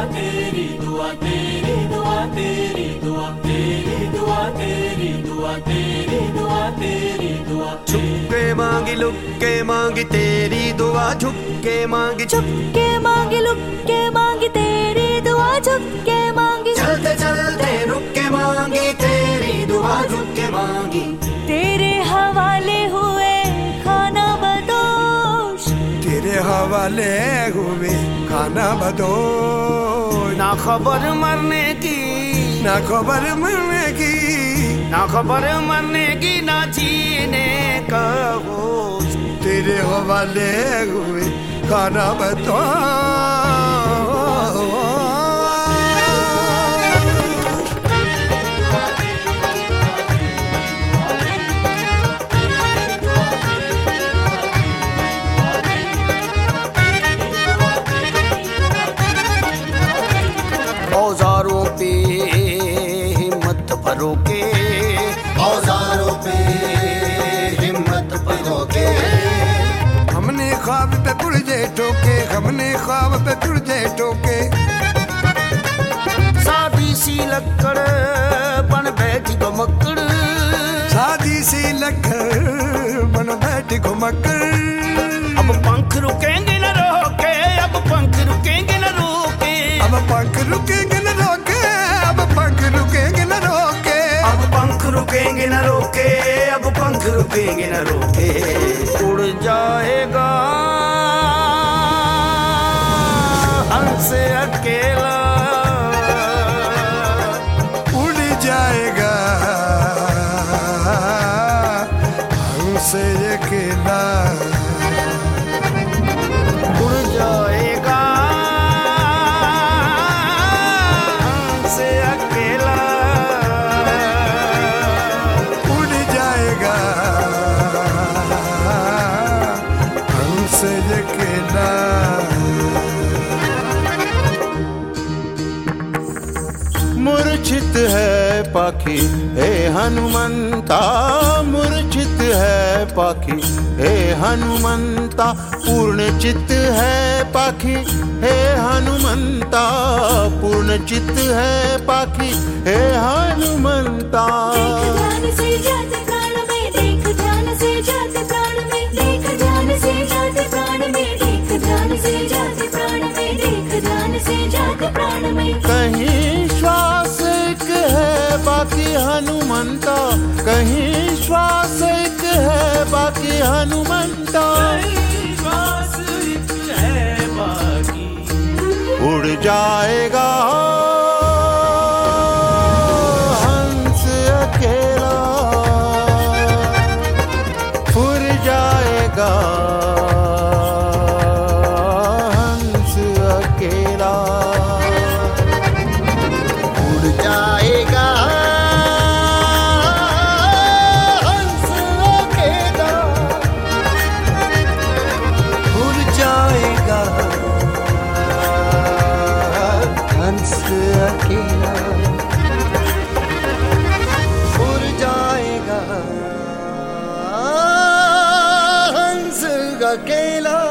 तेरी दुआ, तेरी दुआ, तेरी दुआ, तेरी दुआ, तेरी दुआ, तेरी दुआ, तेरी दुआ। छुपके मांगी लुक्के मांगी तेरी दुआ, झुक्के मांगी छुपके मांगी लुक्के मांगी तेरी दुआ, झुक्के मांगी चलते चलते रुके मांगी तेरी दुआ, झुक्के मांगी तेरे हवाले हुए खाना बदोश, तेरे हवाले हुए खाना बदोश। ना खबर मरने की, ना खबर मरने की, ना खबर मरने की, ना जीने का होश। तेरे हवाले हुए खाना बदोश। औजारों पे हिम्मत भरोके, औजारों पे हिम्मत भरोके, हमने ख्वाब पे पुरजे ठोके, हमने ख्वाब पे पुरजे ठोके। सादी सी लकड़ बन बैठी घुमक्कड़, सादी सी लकड़ बन बैठी घुमक्कड़। अब पंख रुकेंगे न रोके, अब पंख रुकेंगे न रोके, अब पंख रुकेंगे न रोके, अब पंख रुकेंगे न रोके, अब पंख रुकेंगे न रोके, अब पंख रुकेंगे न रोके। उड़ जाएगा हंस अकेला, उड़ जाएगा हमसे अकेला, उड़ जाएगा हमसे अकेला, उड़ जाएगा हमसे अकेला। मूर्छित है पाखी हे हनुमंता, मूर्छित है पाखी हे हनुमंता, पूर्ण चित्त है पाखी हे हनुमंता, पूर्ण चित्त है पाखी हे हनुमंता। देख ध्यान से जाते प्राण में, देख ध्यान से जाते प्राण में, देख ध्यान से जाते प्राण में, देख ध्यान से जाते प्राण में, देख ध्यान से जाते प्राण में। कहीं श्वास एक है बाकी हनुमंता, कहीं श्वास एक है बाकी हनुमंता, श्वास एक है बाकी, उड़ जाएगा हंस अकेला, उड़ जाएगा हंस अकेला, उड़ जाएगा हंस अकेला, उड़ जाएगा हंस अकेला, उड़ जाएगा हंस अकेला।